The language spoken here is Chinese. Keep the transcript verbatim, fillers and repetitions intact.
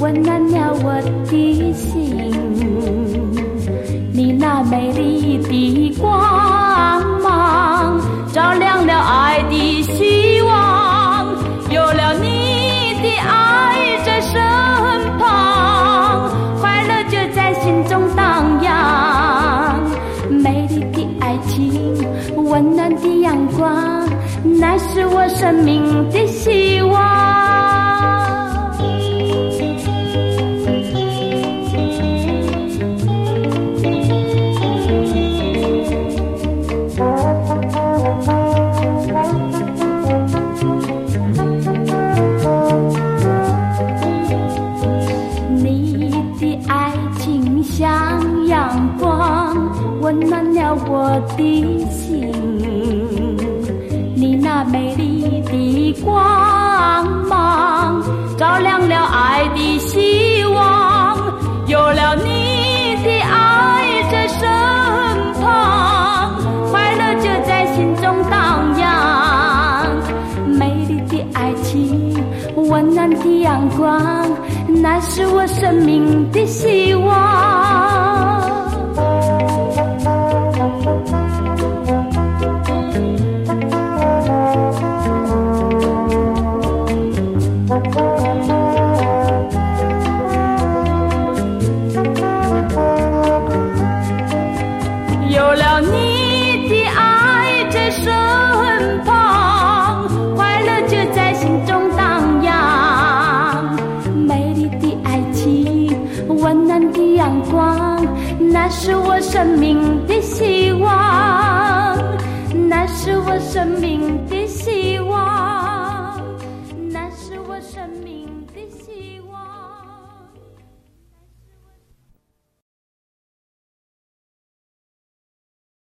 温暖了我的心。你那美丽的光芒，照亮了爱的希望。有了你的爱在身旁，快乐就在心中荡漾。美丽的爱情，温暖的阳光，那是我生命的希望。你的爱情像阳光，温暖了我的心。你那美丽的光芒，照亮了爱的希望。有了你的爱在身旁，快乐就在心中荡漾。美丽的爱情，温暖的阳光，那是我生命的希望。有了你的爱在身旁，快乐就在心中荡漾。美丽的爱情，温暖的阳光，那是我生命的希望，那是我生命的希望，那是我生命的希望。